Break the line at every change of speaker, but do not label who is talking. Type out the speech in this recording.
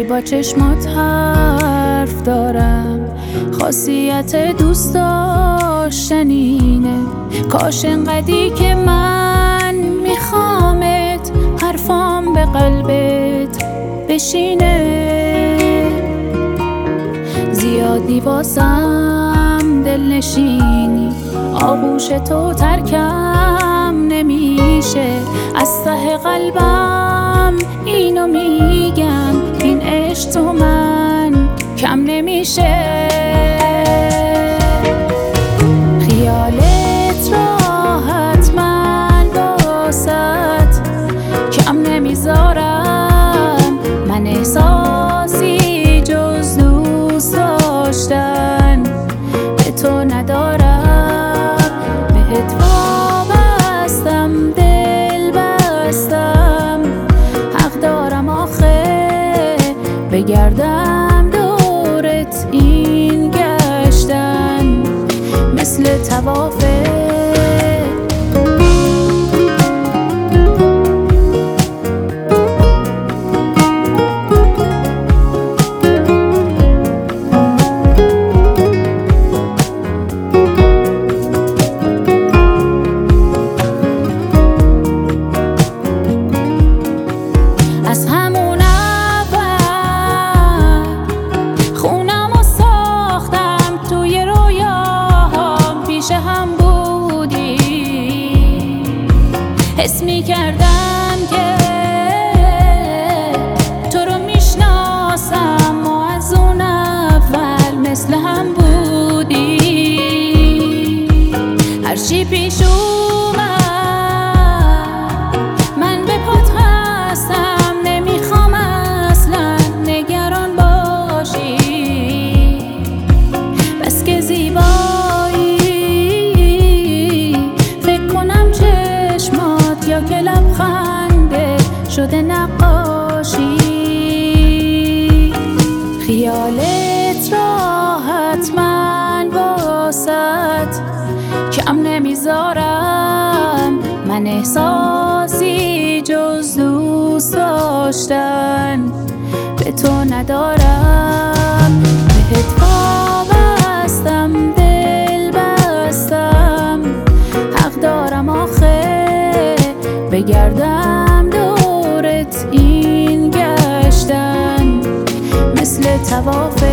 با چشمات حرف دارم، خاصیت دوست داشتنینه. کاش انقدی که من میخوامت، حرفام به قلبت بشینه. زیادی واسم دل نشینی، آغوش تو ترکم نمیشه. از ته قلبم اینو میگم، این عشق تو من کم نمیشه. خیالت راحت من باست کم نمیذارم، من احساسی جز دوست داشتن به تو ندارم. بهت وابستم، دل بستم، حق دارم آخه بگردم دورت این گشتن مثل طوافه. از همون اول خونم رو ساختم، توی رویاهام پیش هم بودی. حس می‌کردم که تو رو میشناسم، ما از اون اول مثل هم بودی. هرچی پیش اومد من به پات هستم، نمیخوام اصلا نگران باشی. بس که زیبایی، فکر کنم چشمات یا که لبخنده شده نقاشی. خیالت راحت من باست کم نمیذارم، من احساسی جز دوست داشتن به تو ندارم. بهت وابستم، دل بستم، حق دارم آخه بگردم دورت این گشتن مثل طوافه.